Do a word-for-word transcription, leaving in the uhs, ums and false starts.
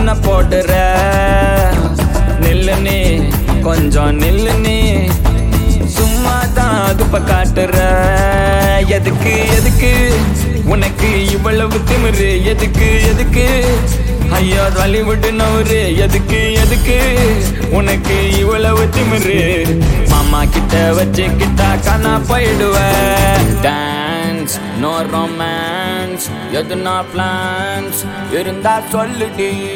தானே போடுற நில்லு நீ கொஞ்சம் நில்லு நீ சும்மா தான் அதுப்ப காட்டுற எதுக்கு எதுக்கு உனக்கு இவ்வளவு திமிரு எதுக்கு எதுக்கு ஐயோ பாலிவுட் நவரு எதுக்கு எதுக்கு உனக்கு இவ்வளவு திமிரு மாமா கிட்ட வச்சுக்கிட்டா காணா போயிடுவ டான்ஸ் நோ ரொமான்ஸ் எதுனா பிளான்ஸ் இருந்தா சொல்லுடி